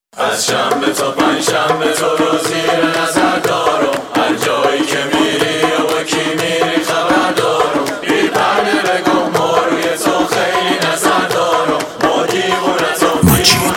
از شنبه تا پنجشنبه تو رو زیر نظر دارم، هر جایی که میری و با کی میری خبر دارم، بی پرده بگم ما روی تو خیلی نظر دارم، ما دیوونتم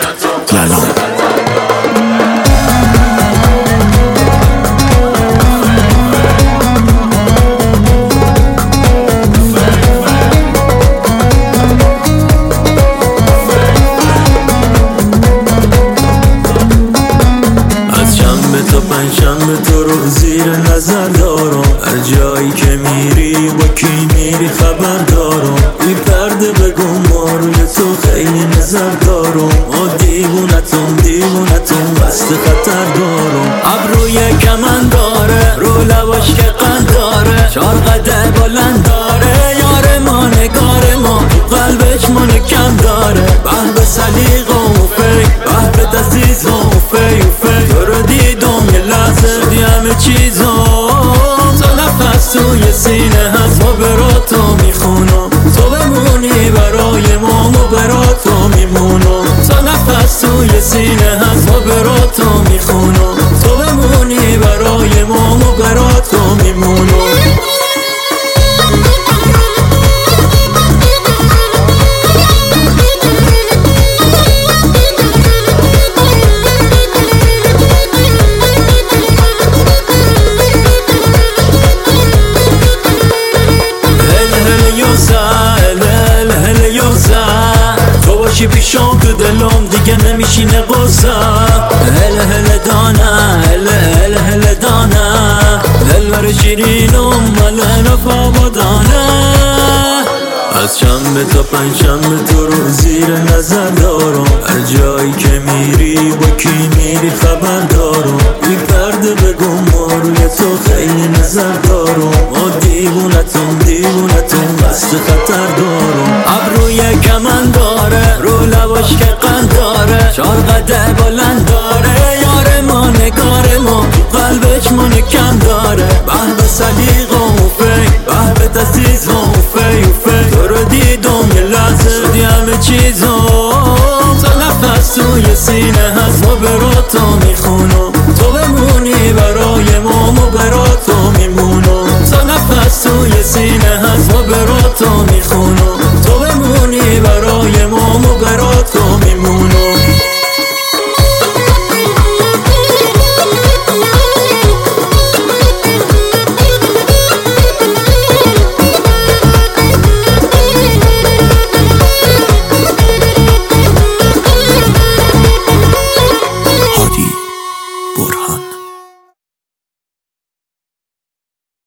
پنجشنبه تو رو زیر نظر دارم، هر جایی که میری با کی میری خبر دارم، بی پرده بگم ما روی تو خیلی نظر دارم، ما دیوونتم بست خطر دارم، ابروی کمن داره رو لباش که قند داره، 4 قد بلند داره، یار ما نگار ما قلبش منو کم داره، به سلیق و فکر به عزیز و فی تو رو دیدم یه لحظه دی همه چیزم، تو نفس توی سینه هست ما براتو میخونم، تو بمونی برای ما براتو میمونم، تو نفس توی سینه هست ما براتو میخونم، تو بمونی برای ما براتو میمونم. تو باشی پیشم تو دلم دیگه نمیشینه قصه، هل دانه دل بر شیرینم ملن پا دانه، از شنبه تا پنجشنبه تو رو زیر نظر دارم، هر جایی که میری با کی میری خبر دارم، بی پرده بگم ما روی تو خیلی نظر دارم، ما دیوونتم بست خطر دارم، ابروی کمن داره رو لباش که قند داره، 4 قد بلند داره، یار ما نگار ما قلبش منو کم داره، به سلیق و فکر به عزیز و فی تو رو دیدم یه لحظه دی همه چیزم، تو نفس توی سینه